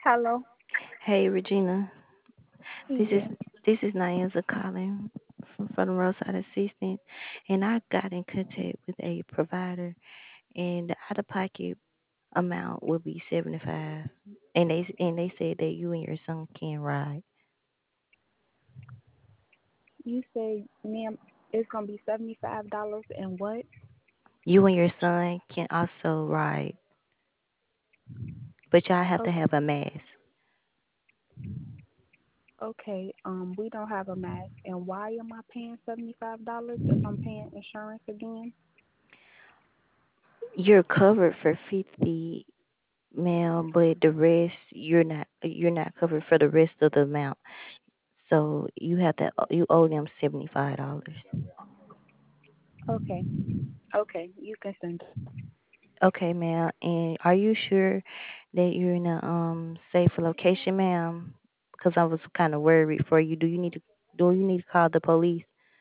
Hello. Hey Regina, this is Yes. this is Nyanza calling from the Roadside Assistance, and I got in contact with a provider, and the out of pocket amount will be 75, and they said that you and your son can ride. You say, ma'am, it's gonna be $75 and what? You and your son can also ride, but y'all have to Okay. have a mask. Okay. We don't have a mask, and why am I paying $75 if I'm paying insurance again? You're covered for 50, ma'am, but the rest you're not covered for the rest of the amount. So you owe them $75. Okay. Okay. You can send it. Okay, ma'am. And are you sure that you're in a safe location, ma'am? Because I was kind of worried for you. Do you need to call the police?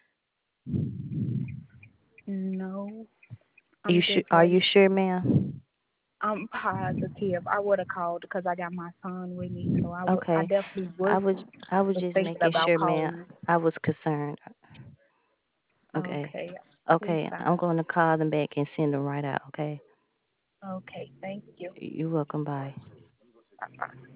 No. You I'm sure? just Are letting. you sure, ma'am? I'm positive. I would have called because I got my son with me, so I Okay. definitely I was was I was was just thinking making about sure, ma'am. calling. I was concerned. Okay. Okay. We Okay. I'm fine. going to call them back and send them right out. Okay. Okay. Thank you. You're welcome. Bye.